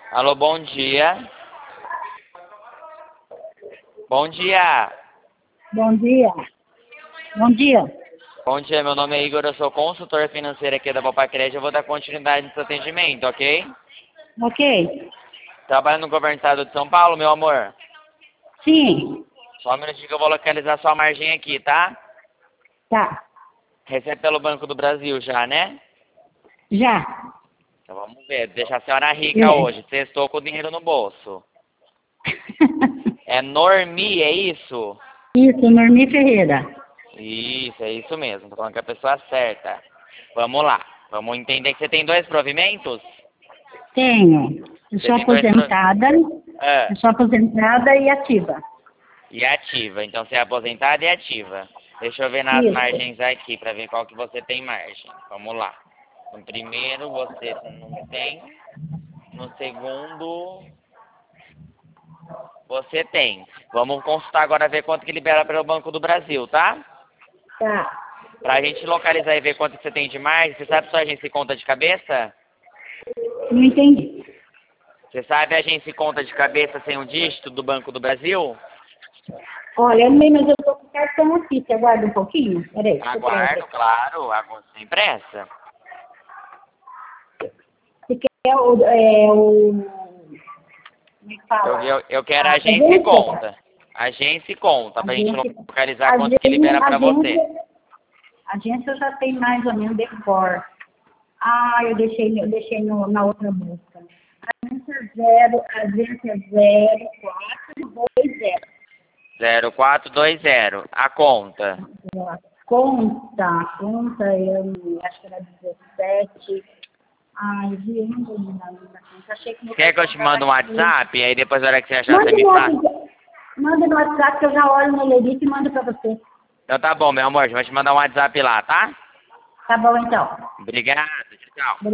Alô, bom dia. Bom dia. Bom dia. Bom dia. Bom dia, meu nome é Igor, eu sou consultor financeiro aqui da Papai Crédito. Eu vou dar continuidade nesse atendimento, ok? Ok? Trabalho no governo do estado de São Paulo, meu amor. Sim. Só um minutinho que eu vou localizar sua margem aqui, tá? Tá. Recebe pelo Banco do Brasil já, né? Já. Então vamos ver, deixa a senhora rica É. hoje. Sextou com o dinheiro no bolso. É Normi, é isso? Isso, Normi Ferreira. Isso, é isso mesmo. Tô falando com a pessoa certa. Vamos lá. Vamos entender que você tem 2 provimentos? Tenho. Eu Você sou tem 2 aposentada. Ah, Eu sou aposentada e ativa. e ativa. Então você é aposentada e ativa. Deixa eu ver nas Isso. margens aqui pra ver qual que você tem margem. Vamos lá. No primeiro você não tem. No segundo você tem. Vamos consultar agora ver quanto que libera pelo Banco do Brasil, tá? Tá. Pra gente localizar e ver quanto que você tem de margem, você sabe sua agência e conta de cabeça? Não entendi. Você sabe a agência e conta de cabeça sem um dígito do Banco do Brasil? Olha, eu tô com o cartão aqui. Você aguarda um pouquinho? Peraí, deixa eu Aguardo, trazer. claro, sem pressa. Você quer me fala? Eu quero A agência e agência? conta. Agência e conta, pra gente Agência. localizar quanto que libera pra você. Agência eu já tenho mais ou menos decor. Ah, eu deixei na outra busca. Agência 0420. 0420, a conta. Conta, eu acho que era 17. Ai, vi, eu não vou lembrar da conta. Achei que meu Quer que eu cartão te estava mande um aqui. WhatsApp? Aí depois, na hora que você achar, você Manda me no fala? WhatsApp, manda no WhatsApp que eu já olho no Lerite e mando para você. Então tá bom, meu amor, vou te mandar um WhatsApp lá, tá? Tá bom, então. Obrigado, tchau.